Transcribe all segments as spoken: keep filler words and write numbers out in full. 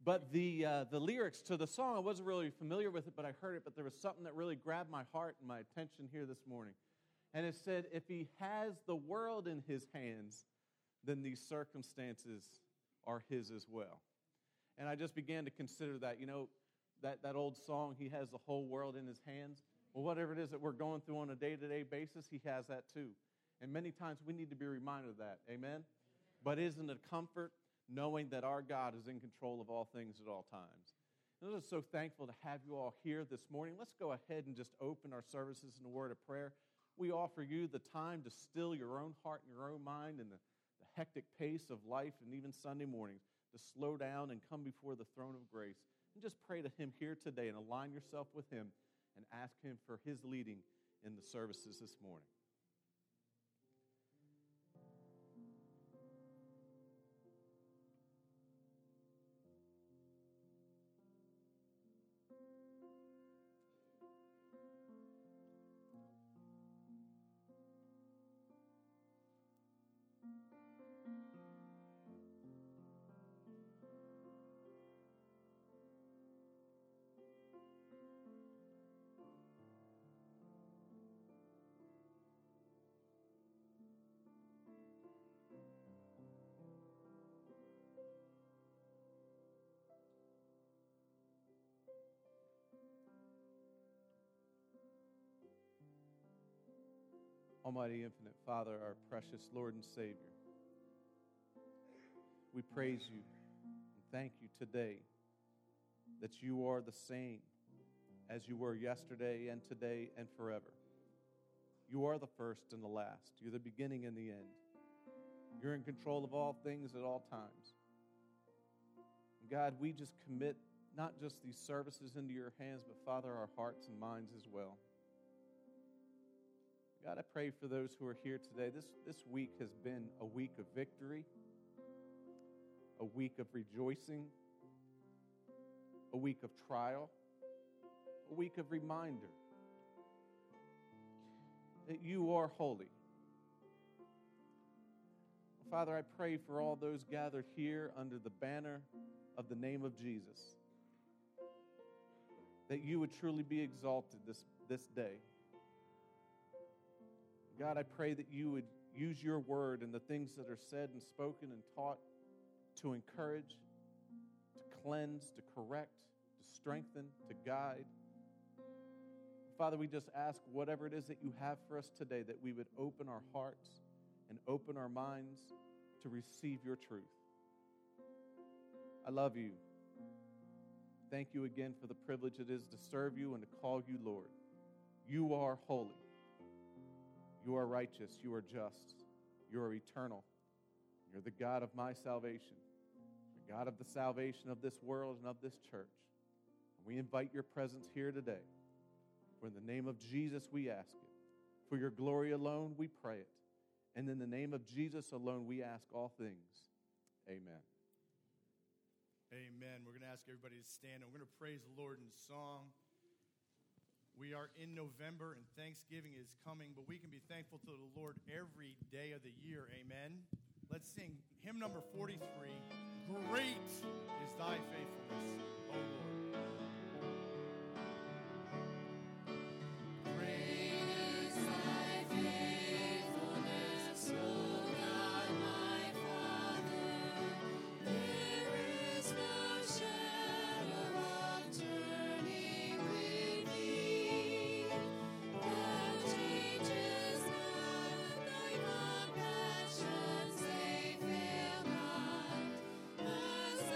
But the uh, the lyrics to the song, I wasn't really familiar with it, but I heard it. But there was something that really grabbed my heart and my attention here this morning. And it said, if he has the world in his hands, then these circumstances are his as well. And I just began to consider that, you know, that, that old song, he has the whole world in his hands. Well, whatever it is that we're going through on a day-to-day basis, he has that too. And many times we need to be reminded of that. Amen? But isn't it a comfort knowing that our God is in control of all things at all times? And I'm just so thankful to have you all here this morning. Let's go ahead and just open our services in a word of prayer. We offer you the time to still your own heart and your own mind and the, the hectic pace of life and even Sunday mornings, to slow down and come before the throne of grace and just pray to him here today and align yourself with him and ask him for his leading in the services this morning. Almighty, infinite Father, our precious Lord and Savior, we praise you and thank you today that you are the same as you were yesterday and today and forever. You are the first and the last. You're the beginning and the end. You're in control of all things at all times. And God, we just commit not just these services into your hands, but Father, our hearts and minds as well. God, I pray for those who are here today. This, this week has been a week of victory, a week of rejoicing, a week of trial, a week of reminder that you are holy. Father, I pray for all those gathered here under the banner of the name of Jesus, that you would truly be exalted this, this day. God, I pray that you would use your word and the things that are said and spoken and taught to encourage, to cleanse, to correct, to strengthen, to guide. Father, we just ask whatever it is that you have for us today, that we would open our hearts and open our minds to receive your truth. I love you. Thank you again for the privilege it is to serve you and to call you Lord. You are holy. You are righteous. You are just. You are eternal. You're the God of my salvation, the God of the salvation of this world and of this church. And we invite your presence here today. For in the name of Jesus we ask it. For your glory alone we pray it. And in the name of Jesus alone we ask all things. Amen. Amen. We're going to ask everybody to stand, and we're going to praise the Lord in song. We are in November, and Thanksgiving is coming, but we can be thankful to the Lord every day of the year. Amen. Let's sing hymn number forty-three. Great is thy faithfulness, O Lord. As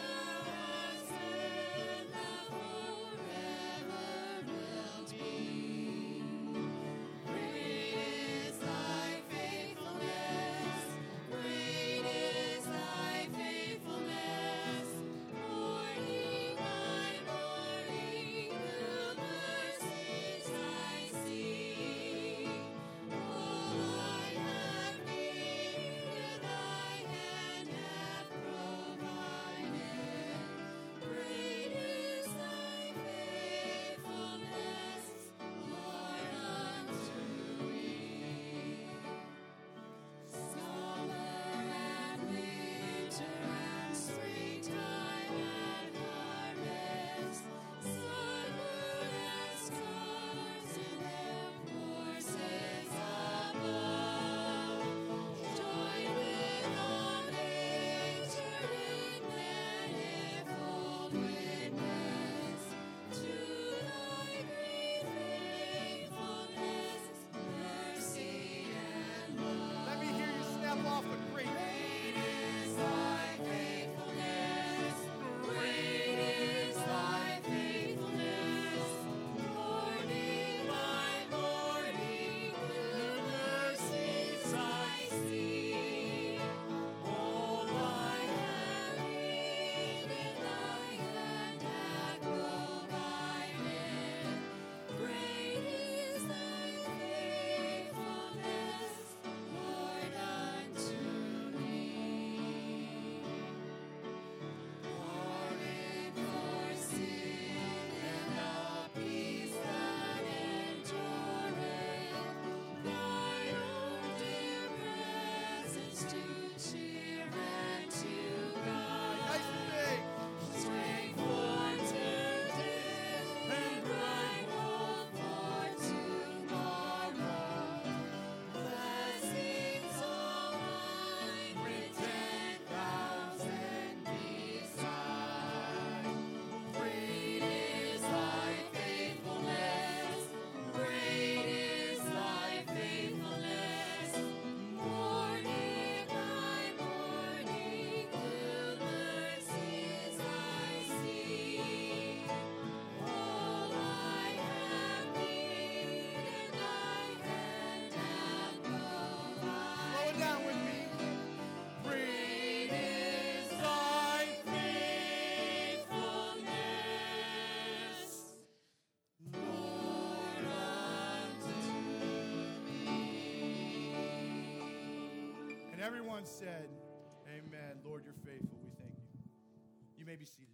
everyone said, amen. Lord, you're faithful. We thank you. You may be seated.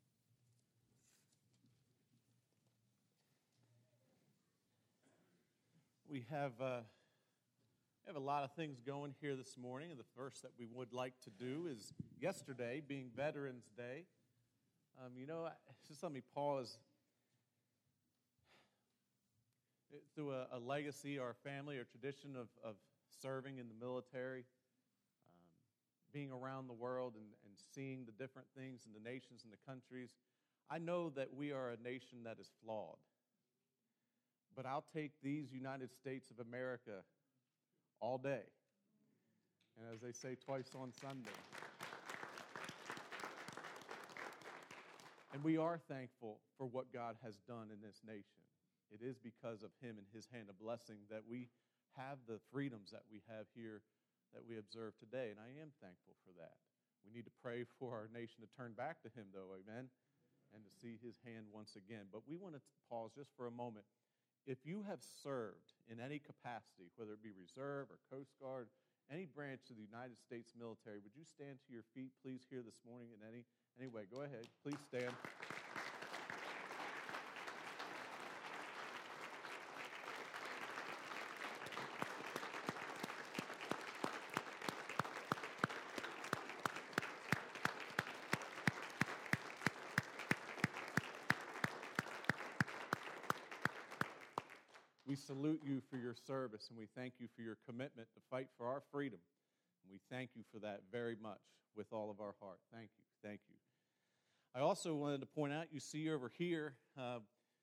We have, uh, we have a lot of things going here this morning, and the first that we would like to do is yesterday, being Veterans Day. Um, you know, just let me pause. Through a, a legacy, our family, our tradition of, of serving in the military, um, being around the world and, and seeing the different things in the nations and the countries, I know that we are a nation that is flawed. But I'll take these United States of America all day. And as they say, twice on Sunday. And we are thankful for what God has done in this nation. It is because of Him and His hand of blessing that we have the freedoms that we have here that we observe today. And I am thankful for that. We need to pray for our nation to turn back to Him, though, amen, and to see His hand once again. But we want to pause just for a moment. If you have served in any capacity, whether it be Reserve or Coast Guard, any branch of the United States military, would you stand to your feet, please, here this morning in any, any way? Go ahead. Please stand. We salute you for your service, and we thank you for your commitment to fight for our freedom. And we thank you for that very much with all of our heart. Thank you. Thank you. I also wanted to point out, you see over here, uh,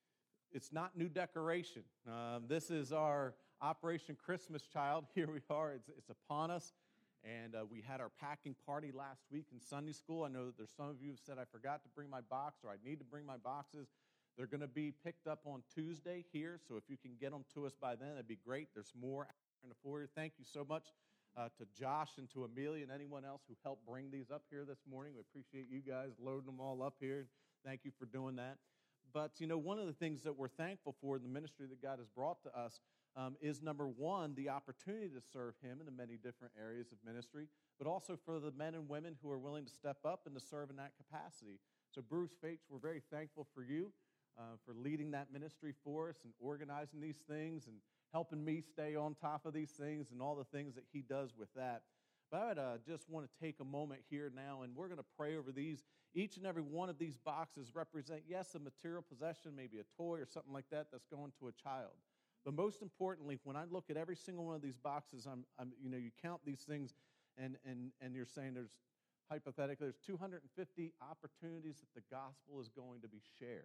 it's not new decoration. Uh, this is our Operation Christmas Child. Here we are. It's, it's upon us. And uh, we had our packing party last week in Sunday school. I know that there's some of you who said, I forgot to bring my box, or I need to bring my boxes. They're going to be picked up on Tuesday here, so if you can get them to us by then, that'd be great. There's more out there in the foyer. Thank you so much uh, to Josh and to Amelia and anyone else who helped bring these up here this morning. We appreciate you guys loading them all up here. Thank you for doing that. But, you know, one of the things that we're thankful for in the ministry that God has brought to us um, is, number one, the opportunity to serve Him in the many different areas of ministry, but also for the men and women who are willing to step up and to serve in that capacity. So, Bruce Fates, we're very thankful for you. Uh, for leading that ministry for us and organizing these things and helping me stay on top of these things and all the things that he does with that. But I would uh, just want to take a moment here now, and we're going to pray over these. Each and every one of these boxes represent, yes, a material possession, maybe a toy or something like that that's going to a child. But most importantly, when I look at every single one of these boxes, I'm, I'm you know, you count these things, and and and you're saying there's, hypothetically, there's two hundred fifty opportunities that the gospel is going to be shared.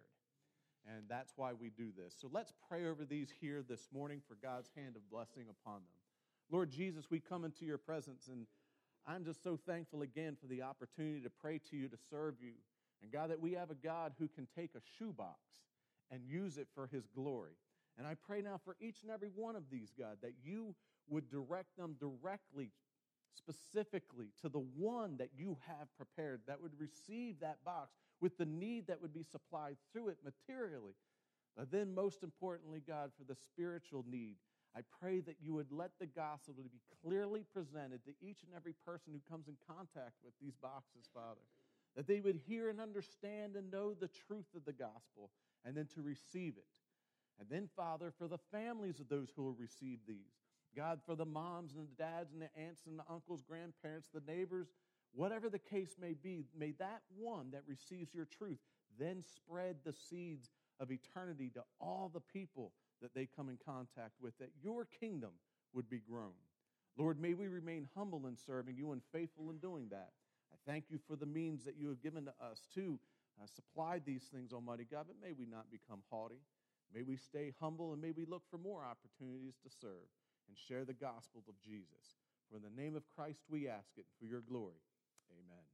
And that's why we do this. So let's pray over these here this morning for God's hand of blessing upon them. Lord Jesus, we come into your presence, and I'm just so thankful again for the opportunity to pray to you, to serve you. And God, that we have a God who can take a shoebox and use it for His glory. And I pray now for each and every one of these, God, that you would direct them directly, specifically to the one that you have prepared, that would receive that box with the need that would be supplied through it materially. But then most importantly, God, for the spiritual need, I pray that you would let the gospel be clearly presented to each and every person who comes in contact with these boxes, Father. That they would hear and understand and know the truth of the gospel, and then to receive it. And then, Father, for the families of those who will receive these, God, for the moms and the dads and the aunts and the uncles, grandparents, the neighbors, whatever the case may be, may that one that receives your truth then spread the seeds of eternity to all the people that they come in contact with, that your kingdom would be grown. Lord, may we remain humble in serving you and faithful in doing that. I thank you for the means that you have given to us to uh, supply these things, Almighty God, but may we not become haughty. May we stay humble, and may we look for more opportunities to serve and share the gospel of Jesus. For in the name of Christ we ask it, for your glory. Amen.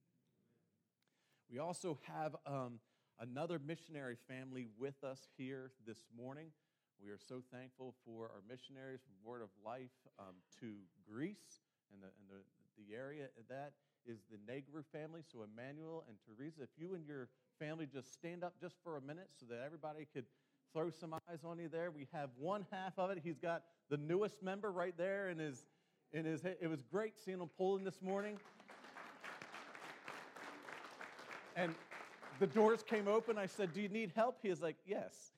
We also have um, another missionary family with us here this morning. We are so thankful for our missionaries from Word of Life um, to Greece and the, and the, the area. That is the Negru family. So Emmanuel and Teresa, if you and your family just stand up just for a minute so that everybody could throw some eyes on you there. We have one half of it. He's got the newest member right there in his in his head. It was great seeing him pulling this morning. And the doors came open. I said, do you need help? He was like, yes.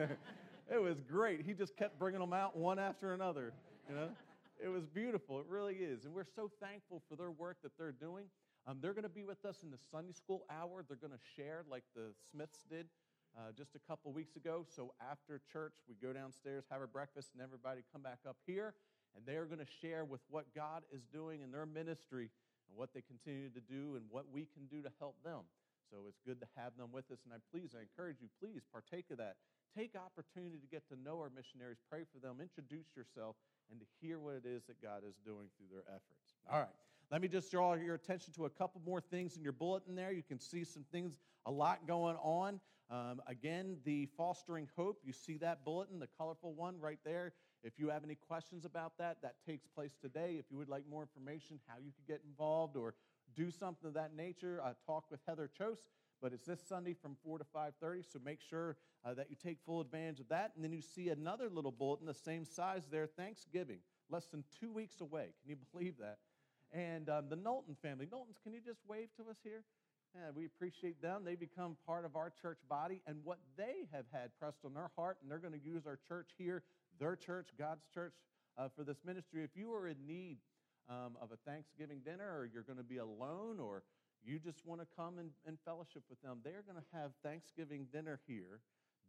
It was great. He just kept bringing them out one after another, you know. It was beautiful. It really is. And we're so thankful for their work that they're doing. Um, they're going to be with us in the Sunday school hour. They're going to share like the Smiths did uh, just a couple weeks ago. So after church, we go downstairs, have our breakfast, and everybody come back up here. And they are going to share with what God is doing in their ministry and what they continue to do and what we can do to help them. So it's good to have them with us. And I please, I encourage you, please partake of that. Take opportunity to get to know our missionaries. Pray for them. Introduce yourself and to hear what it is that God is doing through their efforts. All right. Let me just draw your attention to a couple more things in your bulletin there. You can see some things, a lot going on. Um, again, the Fostering Hope, you see that bulletin, the colorful one right there. If you have any questions about that, that takes place today. If you would like more information, how you could get involved or do something of that nature, uh, talk with Heather Chose. But it's this Sunday from four to five thirty, so make sure uh, that you take full advantage of that. And then you see another little bulletin, the same size there, Thanksgiving, less than two weeks away. Can you believe that? And um, the Knowlton family. Knowltons, can you just wave to us here? Yeah, we appreciate them. They become part of our church body, and what they have had pressed on their heart, and they're going to use our church here, their church, God's church, uh, for this ministry. If you are in need um, of a Thanksgiving dinner, or you're going to be alone, or you just want to come and, and fellowship with them, they're going to have Thanksgiving dinner here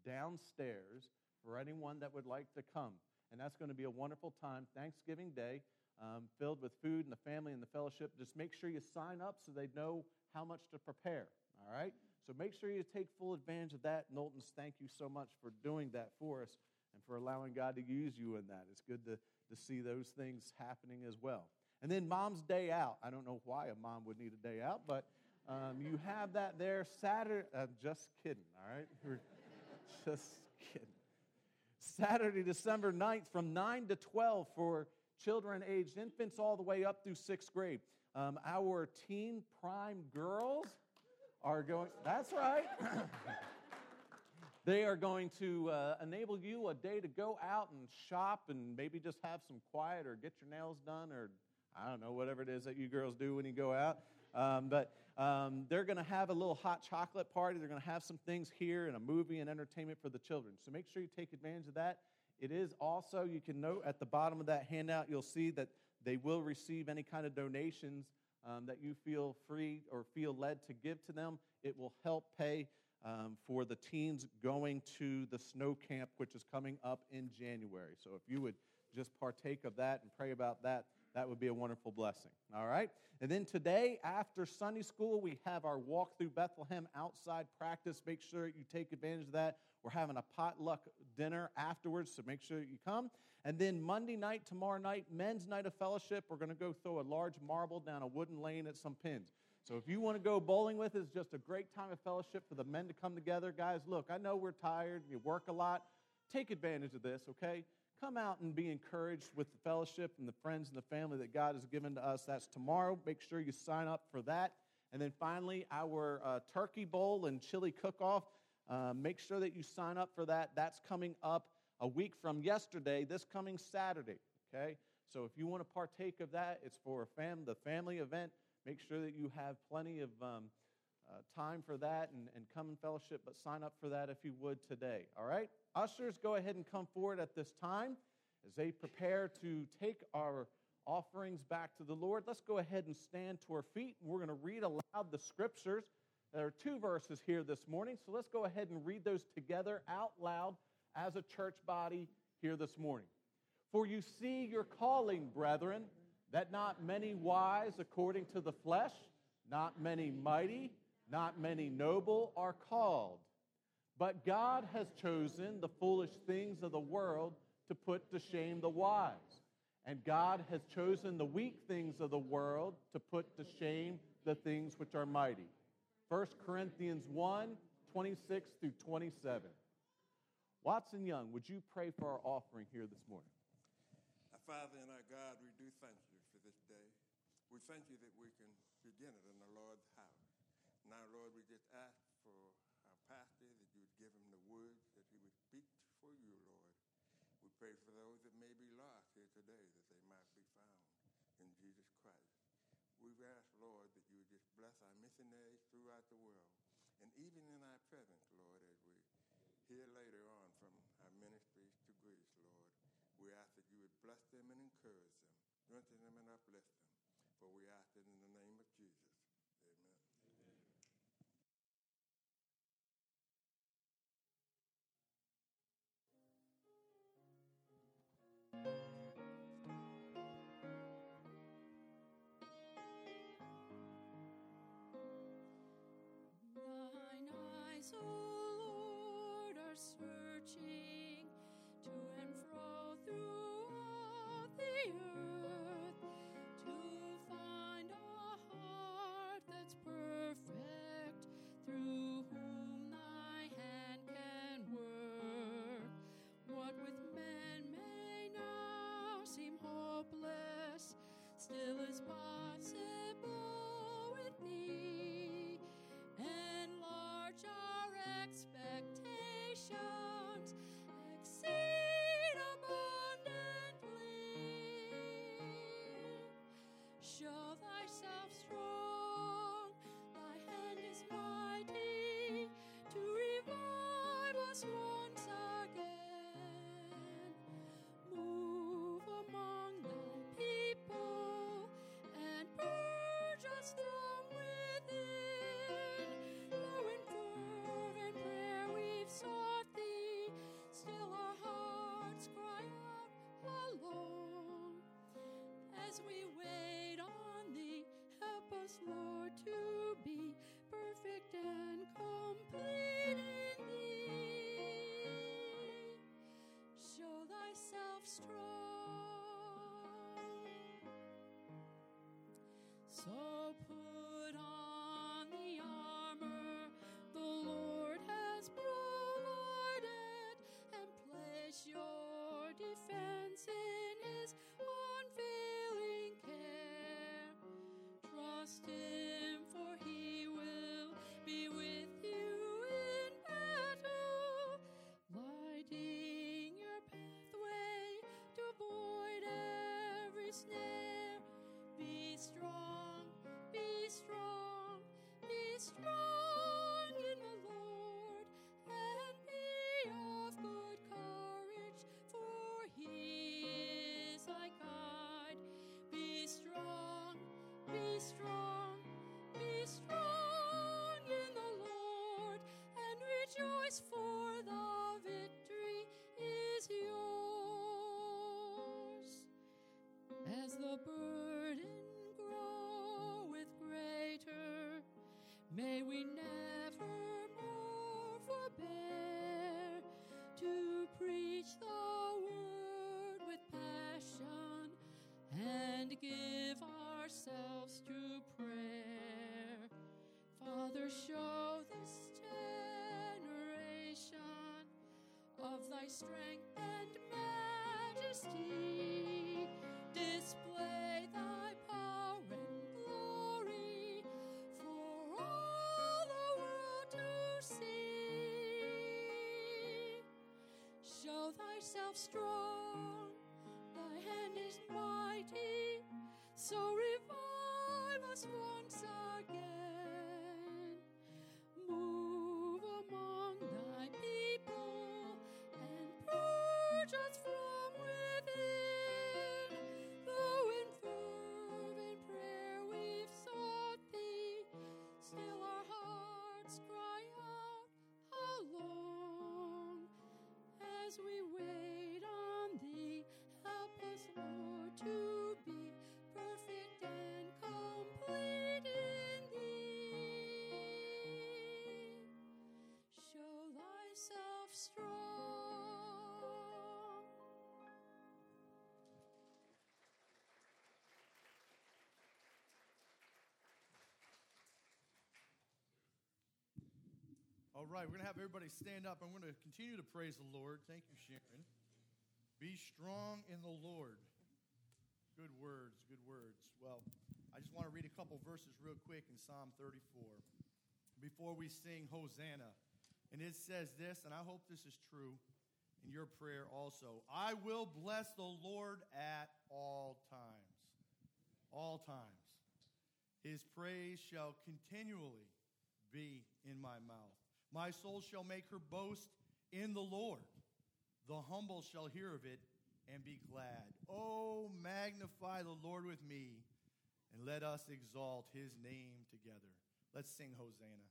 downstairs for anyone that would like to come. And that's going to be a wonderful time, Thanksgiving Day, um, filled with food and the family and the fellowship. Just make sure you sign up so they know how much to prepare, all right? So make sure you take full advantage of that. Knowlton's, thank you so much for doing that for us and for allowing God to use you in that. It's good to, to see those things happening as well. And then Mom's Day Out. I don't know why a mom would need a day out, but um, you have that there Saturday. Uh, just kidding, all right? We're just kidding. Saturday, December ninth from nine to twelve for children aged infants all the way up through sixth grade. Um, our teen prime girls are going, that's right. They are going to uh, enable you a day to go out and shop and maybe just have some quiet or get your nails done or I don't know, whatever it is that you girls do when you go out. Um, but um, they're going to have a little hot chocolate party. They're going to have some things here and a movie and entertainment for the children. So make sure you take advantage of that. It is also, you can note at the bottom of that handout, you'll see that they will receive any kind of donations um, that you feel free or feel led to give to them. It will help pay um, for the teens going to the snow camp, which is coming up in January. So if you would just partake of that and pray about that, that would be a wonderful blessing, all right? And then today, after Sunday school, we have our Walk Through Bethlehem outside practice. Make sure you take advantage of that. We're having a potluck dinner afterwards, so make sure you come. And then Monday night, tomorrow night, men's night of fellowship. We're going to go throw a large marble down a wooden lane at some pins. So if you want to go bowling with us, it's just a great time of fellowship for the men to come together. Guys, look, I know we're tired. You work a lot. Take advantage of this, okay? Come out and be encouraged with the fellowship and the friends and the family that God has given to us. That's tomorrow. Make sure you sign up for that. And then finally, our uh, turkey bowl and chili cook-off. Uh, make sure that you sign up for that. That's coming up a week from yesterday, this coming Saturday, okay? So if you want to partake of that, it's for a fam- the family event. Make sure that you have plenty of um, uh, time for that and, and come in fellowship, but sign up for that if you would today, all right? Ushers, go ahead and come forward at this time as they prepare to take our offerings back to the Lord. Let's go ahead and stand to our feet. We're going to read aloud the scriptures. There are two verses here this morning, so let's go ahead and read those together out loud as a church body here this morning. For you see your calling, brethren, that not many wise according to the flesh, not many mighty, not many noble are called. But God has chosen the foolish things of the world to put to shame the wise. And God has chosen the weak things of the world to put to shame the things which are mighty. First Corinthians one, twenty-six through twenty-seven. Watson Young, would you pray for our offering here this morning? Our Father and our God, we do thank you for this day. We thank you that we can begin it in the Lord's house. Now, Lord, we just ask for our pastor that you would give him the words that he would speak for you, Lord. We pray for those that may be lost here today, that they might be found. in Jesus Christ. We've asked, Lord, that you would just bless our missionaries throughout the world. And even in our presence, Lord, as we hear later on from our ministries to Greece, Lord, we ask that you would bless them and encourage them, strengthen them and uplift them. For we ask it in the name of Jesus. Amen. Thine eyes, O Lord, are searching to and fro throughout the earth to find a heart that's perfect, through whom thy hand can work. What with men may now seem hopeless, still is possible with thee. Enlarge our expectations, exceed abundantly. Show thyself strong, thy hand is mighty to revive us once again. Move among thy people and purge us from within. Though in fervent prayer we've sought thee, still our hearts cry out alone. As we wait on thee, help us, Lord, to be perfect and complete in thee. Show thyself strong. So put on the armor the Lord has provided, and place your defense in his unfailing care. Trust him, for he will be with you in battle, lighting your pathway to avoid every snare. Be strong, be strong, be strong in the Lord, and be of good courage, for he is thy guide. Be strong, be strong, be strong in the Lord, and rejoice, for the victory is yours. As the burden groweth greater, may we never more forbear to preach the word with passion and give ourselves to prayer. Father, show this generation of thy strength and majesty. Display thy power and glory for all the world to see. Show thyself strong, thy hand is mighty, so revive us once again. Move among thy people and purge us from within. Though in fervent prayer we've sought thee, still our hearts cry out alone. As we wait on thee, help us, Lord, to be perfect and complete in thee. Show thyself strong. All right, we're going to have everybody stand up. I'm going to continue to praise the Lord. Thank you, Sharon. Be strong in the Lord. Good words, good words. Well, I just want to read a couple verses real quick in Psalm thirty-four before we sing Hosanna. And it says this, and I hope this is true in your prayer also. I will bless the Lord at all times. all times. His praise shall continually be in my mouth. My soul shall make her boast in the Lord. The humble shall hear of it and be glad. Oh, magnify the Lord with me, and let us exalt his name together. Let's sing Hosanna.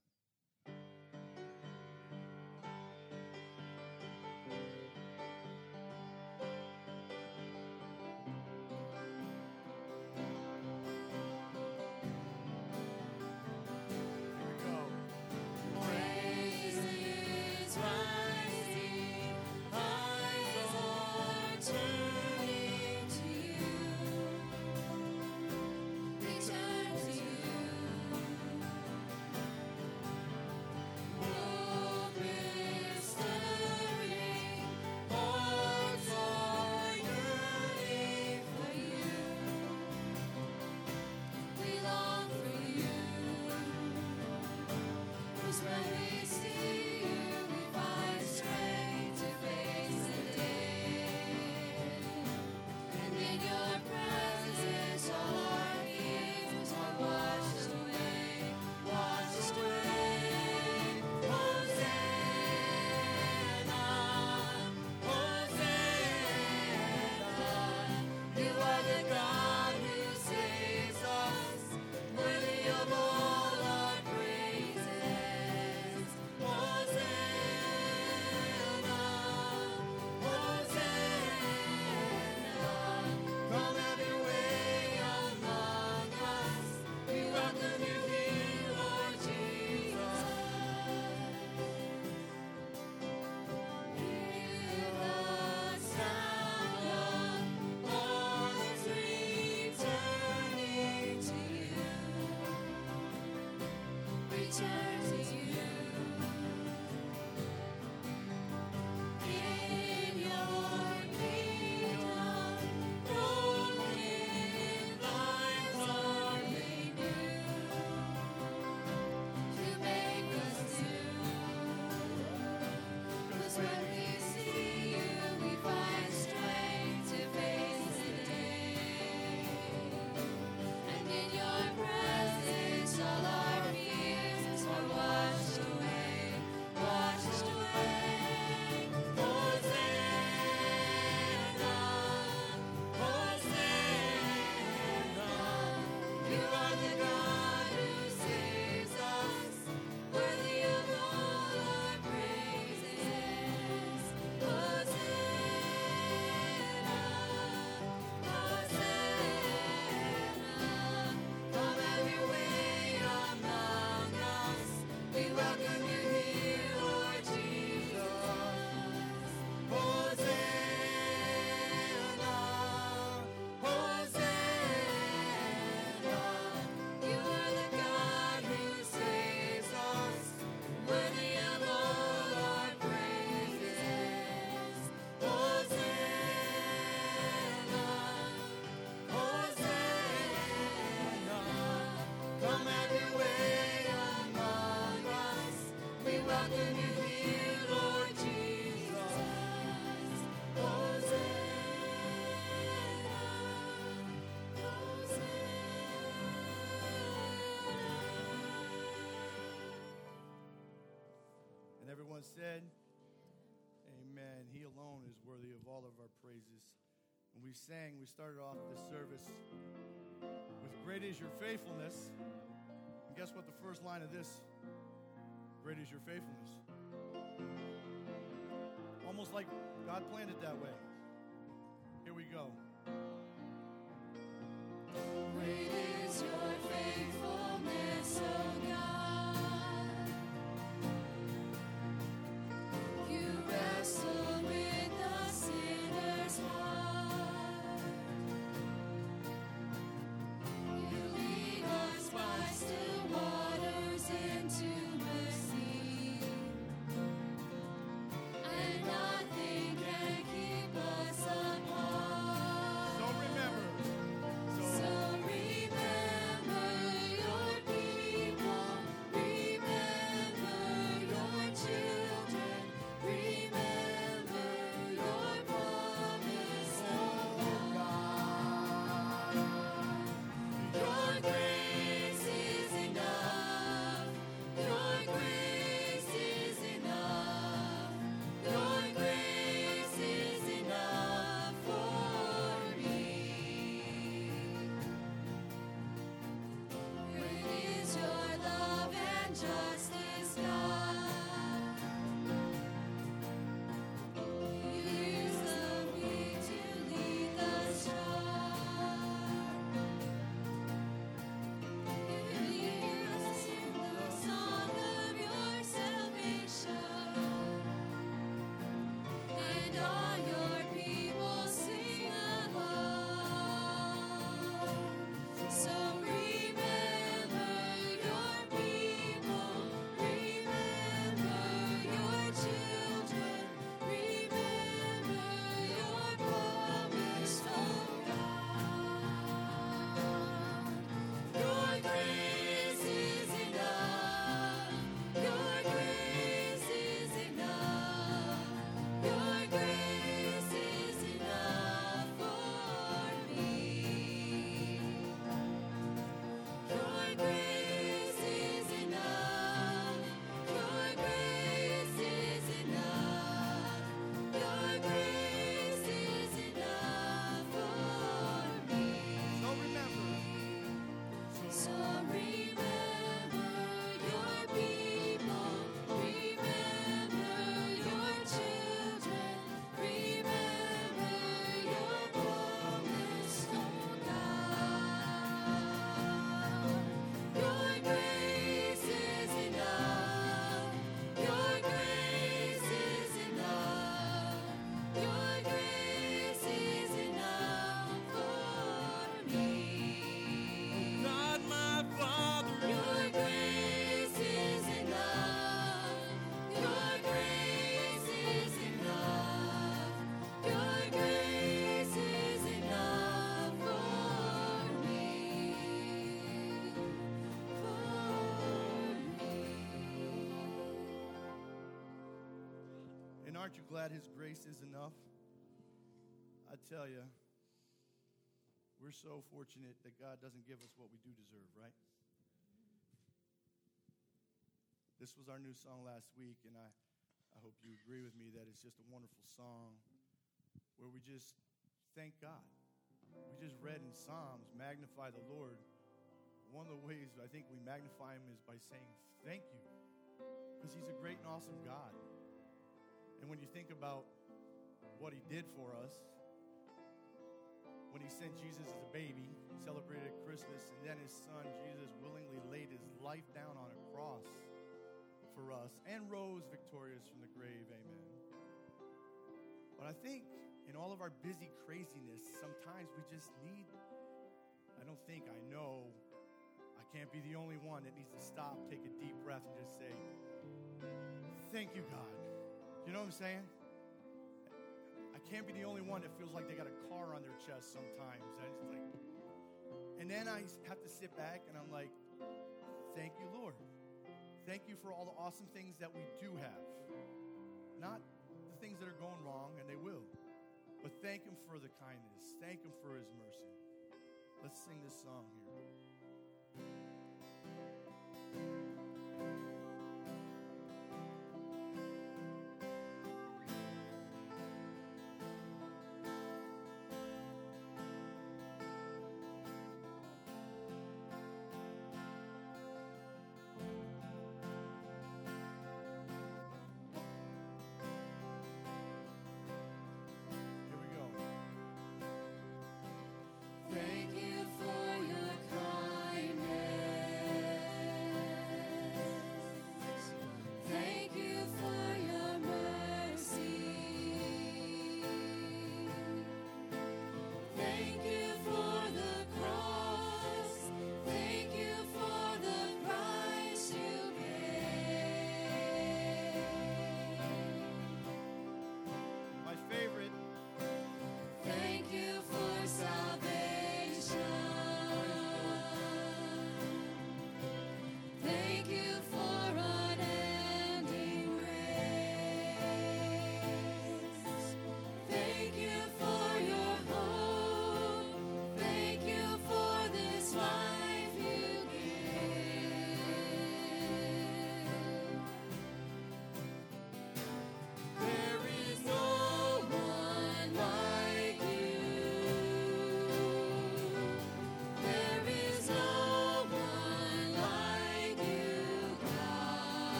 Everyone said, amen. He alone is worthy of all of our praises. And we sang, we started off this service with great is your faithfulness. And guess what the first line of this, great is your faithfulness. Almost like God planned it that way. Here we go. Great is your faithfulness, O God. Wrestle with the sinner's heart. You lead us by still waters into mercy, and nothing can keep us apart. So remember, So remember. aren't you glad his grace is enough? I tell you, we're so fortunate that God doesn't give us what we do deserve, right? This was our new song last week, and I, I hope you agree with me that it's just a wonderful song where we just thank God. We just read in Psalms, magnify the Lord. One of the ways I think we magnify him is by saying thank you, because he's a great and awesome God. And when you think about what he did for us, when he sent Jesus as a baby, celebrated Christmas, and then his son, Jesus, willingly laid his life down on a cross for us and rose victorious from the grave, amen. But I think in all of our busy craziness, sometimes we just need, I don't think, I know, I can't be the only one that needs to stop, take a deep breath, and just say, thank you, God. You know what I'm saying? I can't be the only one that feels like they got a car on their chest sometimes. I just like, and then I have to sit back and I'm like, thank you, Lord. Thank you for all the awesome things that we do have. Not the things that are going wrong, and they will. But thank him for the kindness. Thank him for his mercy. Let's sing this song here. Thank you for your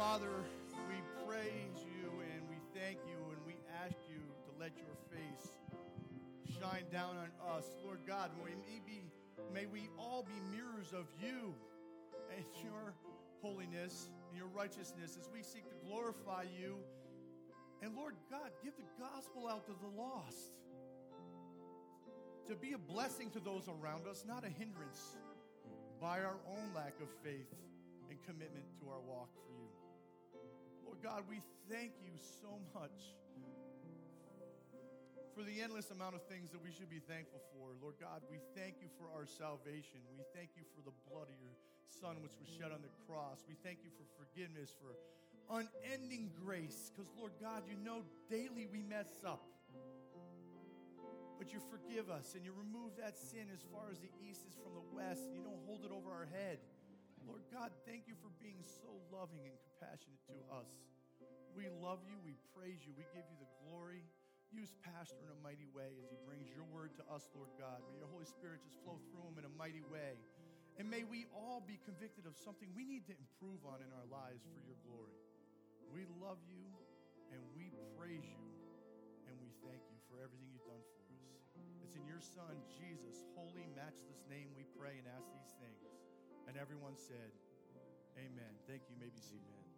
Father, we praise you and we thank you and we ask you to let your face shine down on us. Lord God, may we, be, may we all be mirrors of you and your holiness and your righteousness as we seek to glorify you. And Lord God, give the gospel out to the lost. To be a blessing to those around us, not a hindrance by our own lack of faith and commitment to our walk for you. Lord God, we thank you so much for the endless amount of things that we should be thankful for. Lord God, we thank you for our salvation. We thank you for the blood of your Son which was shed on the cross. We thank you for forgiveness, for unending grace. Because, Lord God, you know daily we mess up. But you forgive us and you remove that sin as far as the east is from the west. And you don't hold it over our head. Lord God, thank you for being so loving and compassionate to us. We love you. We praise you. We give you the glory. Use Pastor in a mighty way as he brings your word to us, Lord God. May your Holy Spirit just flow through him in a mighty way. And may we all be convicted of something we need to improve on in our lives for your glory. We love you and we praise you and we thank you for everything you've done for us. It's in your Son, Jesus' holy, matchless name we pray and ask these things. And everyone said, amen. Thank you. You may be seated.